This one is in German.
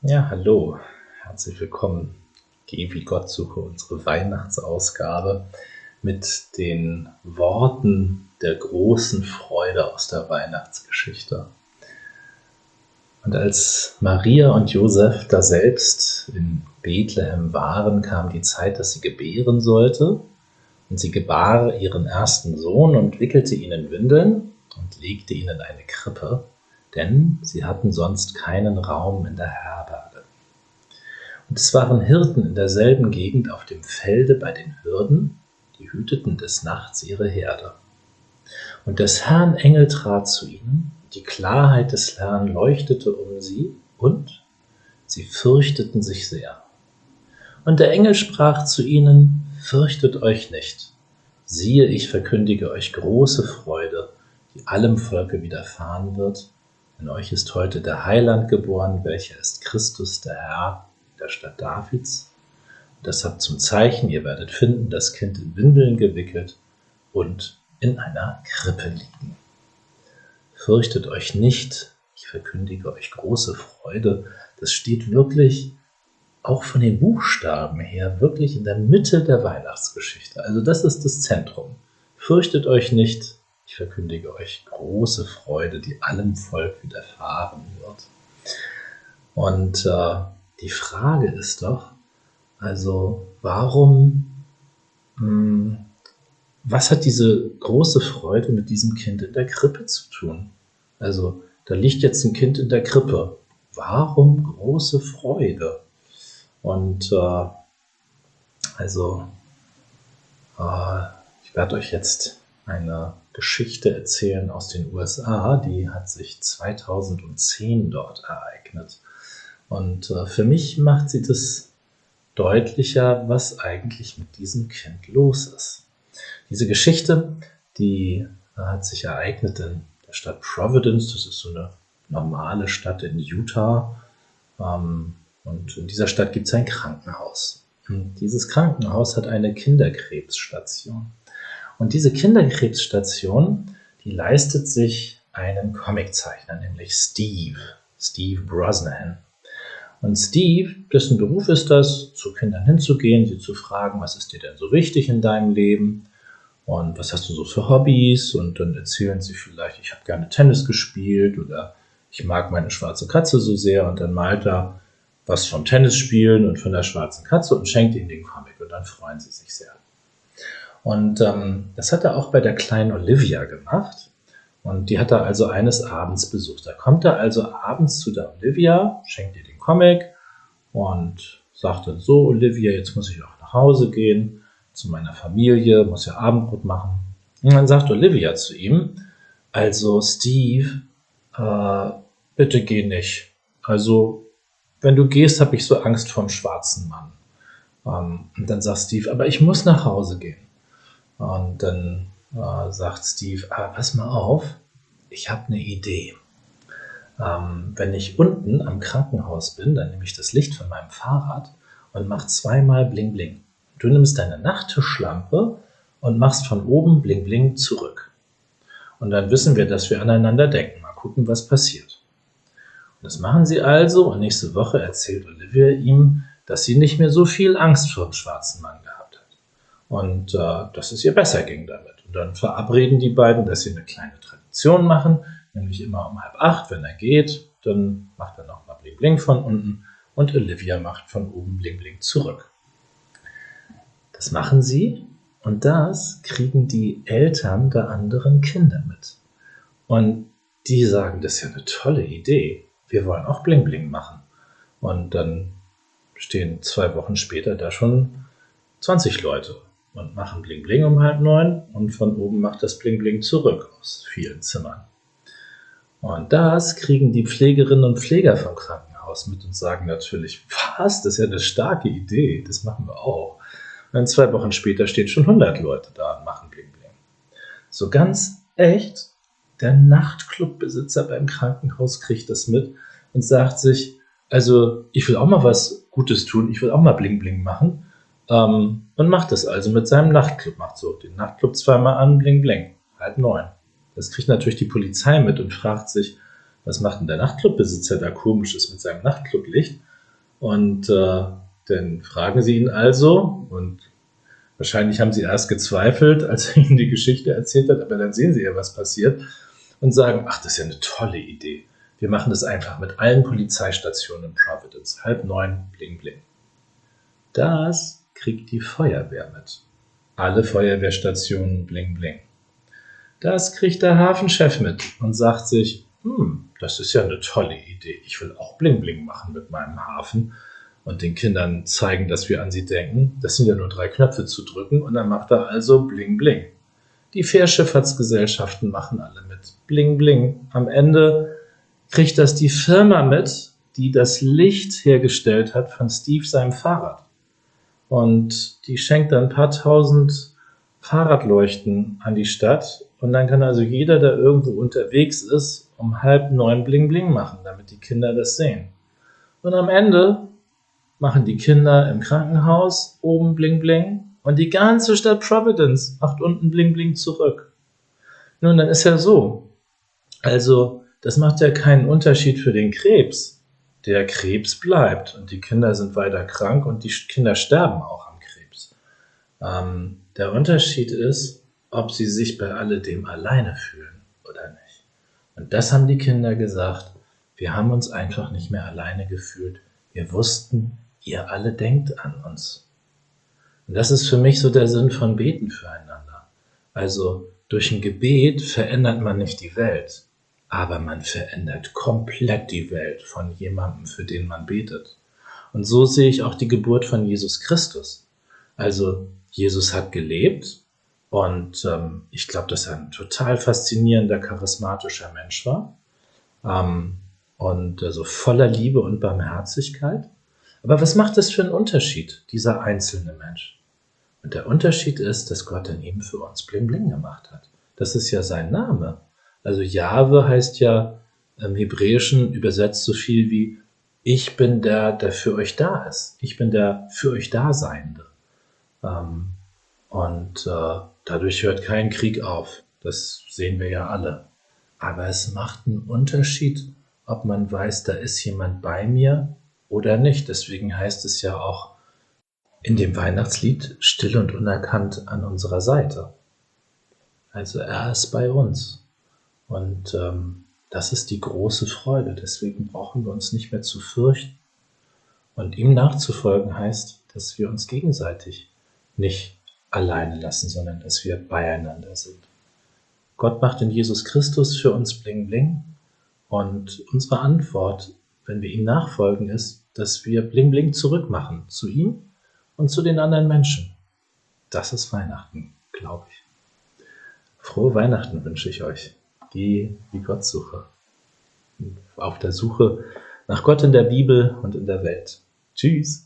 Ja, hallo, herzlich willkommen. Geh wie Gott suche, unsere Weihnachtsausgabe mit den Worten der großen Freude aus der Weihnachtsgeschichte. Und als Maria und Josef daselbst in Bethlehem waren, kam die Zeit, dass sie gebären sollte. Und sie gebar ihren ersten Sohn und wickelte ihn in Windeln und legte ihn in eine Krippe, denn sie hatten sonst keinen Raum in der Herberge. Und es waren Hirten in derselben Gegend auf dem Felde bei den Hürden, die hüteten des Nachts ihre Herde. Und des Herrn Engel trat zu ihnen, die Klarheit des Herrn leuchtete um sie, und sie fürchteten sich sehr. Und der Engel sprach zu ihnen: Fürchtet euch nicht. Siehe, ich verkündige euch große Freude, die allem Volke widerfahren wird. Denn euch ist heute der Heiland geboren, welcher ist Christus der Herr, in der Stadt Davids. Und deshalb zum Zeichen, ihr werdet finden, das Kind in Windeln gewickelt und in einer Krippe liegen. Fürchtet euch nicht, ich verkündige euch große Freude. Das steht wirklich auch von den Buchstaben her wirklich in der Mitte der Weihnachtsgeschichte. Also das ist das Zentrum. Fürchtet euch nicht, ich verkündige euch große Freude, die allem Volk widerfahren wird. Und die Frage ist doch, also was hat diese große Freude mit diesem Kind in der Krippe zu tun? Also da liegt jetzt ein Kind in der Krippe. Warum große Freude? Und ich werde euch jetzt eine Geschichte erzählen aus den USA, die hat sich 2010 dort ereignet. Und für mich macht sie das deutlicher, was eigentlich mit diesem Kind los ist. Diese Geschichte, die hat sich ereignet in der Stadt Providence. Das ist so eine normale Stadt in Utah. Und in dieser Stadt gibt es ein Krankenhaus. Und dieses Krankenhaus hat eine Kinderkrebsstation. Und diese Kinderkrebsstation, die leistet sich einen Comiczeichner, nämlich Steve Brosnan. Und Steve, dessen Beruf ist das, zu Kindern hinzugehen, sie zu fragen, was ist dir denn so wichtig in deinem Leben und was hast du so für Hobbys? Und dann erzählen sie vielleicht, ich habe gerne Tennis gespielt oder ich mag meine schwarze Katze so sehr, und dann malt er was vom Tennisspielen und von der schwarzen Katze und schenkt ihnen den Comic, und dann freuen sie sich sehr. Und das hat er auch bei der kleinen Olivia gemacht, und die hat er also eines Abends besucht. Da kommt er also abends zu der Olivia, schenkt ihr den Comic und sagt dann so: Olivia, jetzt muss ich auch nach Hause gehen, zu meiner Familie, muss ja Abendbrot machen. Und dann sagt Olivia zu ihm: Also Steve, bitte geh nicht. Also wenn du gehst, habe ich so Angst vorm schwarzen Mann. Und dann sagt Steve: Aber ich muss nach Hause gehen. Und dann sagt Steve: pass mal auf, ich habe eine Idee. Wenn ich unten am Krankenhaus bin, dann nehme ich das Licht von meinem Fahrrad und mache zweimal Bling Bling. Du nimmst deine Nachttischlampe und machst von oben Bling Bling zurück. Und dann wissen wir, dass wir aneinander denken. Mal gucken, was passiert. Und das machen sie also, und nächste Woche erzählt Olivia ihm, dass sie nicht mehr so viel Angst vor dem schwarzen Mann gehabt hat. Und dass es ihr besser ging damit. Und dann verabreden die beiden, dass sie eine kleine Tradition machen, nämlich immer um 7:30, wenn er geht, dann macht er nochmal Bling Bling von unten und Olivia macht von oben Bling Bling zurück. Das machen sie, und das kriegen die Eltern der anderen Kinder mit. Und die sagen, das ist ja eine tolle Idee, wir wollen auch Bling Bling machen. Und dann stehen 2 Wochen später da schon 20 Leute und machen Bling Bling um 8:30, und von oben macht das Bling Bling zurück aus vielen Zimmern. Und das kriegen die Pflegerinnen und Pfleger vom Krankenhaus mit und sagen natürlich: Was, das ist ja eine starke Idee, das machen wir auch. Und dann 2 Wochen später stehen schon 100 Leute da und machen Bling Bling. So ganz echt, der Nachtclubbesitzer beim Krankenhaus kriegt das mit und sagt sich: Also ich will auch mal was Gutes tun, ich will auch mal Bling Bling machen, und macht das also mit seinem Nachtclub, macht so den Nachtclub zweimal an, Bling Bling, 8:30. Das kriegt natürlich die Polizei mit und fragt sich: Was macht denn der Nachtclubbesitzer da Komisches mit seinem Nachtclublicht? Und dann fragen sie ihn also, und wahrscheinlich haben sie erst gezweifelt, als er ihnen die Geschichte erzählt hat, aber dann sehen sie ja, was passiert und sagen, ach, das ist ja eine tolle Idee. Wir machen das einfach mit allen Polizeistationen in Providence. 8:30, bling, bling. Das kriegt die Feuerwehr mit. Alle Feuerwehrstationen, bling, bling. Das kriegt der Hafenchef mit und sagt sich, das ist ja eine tolle Idee. Ich will auch bling, bling machen mit meinem Hafen und den Kindern zeigen, dass wir an sie denken. Das sind ja nur 3 Knöpfe zu drücken und dann macht er also bling, bling. Die Fährschifffahrtsgesellschaften machen alle mit. Bling, bling. Am Ende kriegt das die Firma mit, die das Licht hergestellt hat von Steve seinem Fahrrad. Und die schenkt dann ein paar tausend Fahrradleuchten an die Stadt. Und dann kann also jeder, der irgendwo unterwegs ist, um 8:30 bling, bling machen, damit die Kinder das sehen. Und am Ende machen die Kinder im Krankenhaus oben bling, bling. Und die ganze Stadt Providence macht unten bling, bling zurück. Nun, dann ist ja so. Also, das macht ja keinen Unterschied für den Krebs. Der Krebs bleibt und die Kinder sind weiter krank und die Kinder sterben auch am Krebs. Der Unterschied ist, ob sie sich bei alledem alleine fühlen oder nicht. Und das haben die Kinder gesagt. Wir haben uns einfach nicht mehr alleine gefühlt. Wir wussten, ihr alle denkt an uns. Und das ist für mich so der Sinn von Beten füreinander. Also durch ein Gebet verändert man nicht die Welt, aber man verändert komplett die Welt von jemandem, für den man betet. Und so sehe ich auch die Geburt von Jesus Christus. Also Jesus hat gelebt und ich glaube, dass er ein total faszinierender, charismatischer Mensch war und also voller Liebe und Barmherzigkeit. Aber was macht das für einen Unterschied, dieser einzelne Mensch? Und der Unterschied ist, dass Gott in ihm für uns bling bling gemacht hat. Das ist ja sein Name. Also Jahwe heißt ja im Hebräischen übersetzt so viel wie ich bin der, der für euch da ist. Ich bin der für euch Daseinende. Dadurch hört kein Krieg auf. Das sehen wir ja alle. Aber es macht einen Unterschied, ob man weiß, da ist jemand bei mir oder nicht. Deswegen heißt es ja auch in dem Weihnachtslied still und unerkannt an unserer Seite. Also er ist bei uns. Und das ist die große Freude. Deswegen brauchen wir uns nicht mehr zu fürchten. Und ihm nachzufolgen heißt, dass wir uns gegenseitig nicht alleine lassen, sondern dass wir beieinander sind. Gott macht in Jesus Christus für uns bling bling. Und unsere Antwort, wenn wir ihm nachfolgen, ist, dass wir bling bling zurückmachen zu ihm und zu den anderen Menschen. Das ist Weihnachten, glaube ich. Frohe Weihnachten wünsche ich euch. Die Gottsuche. Auf der Suche nach Gott in der Bibel und in der Welt. Tschüss.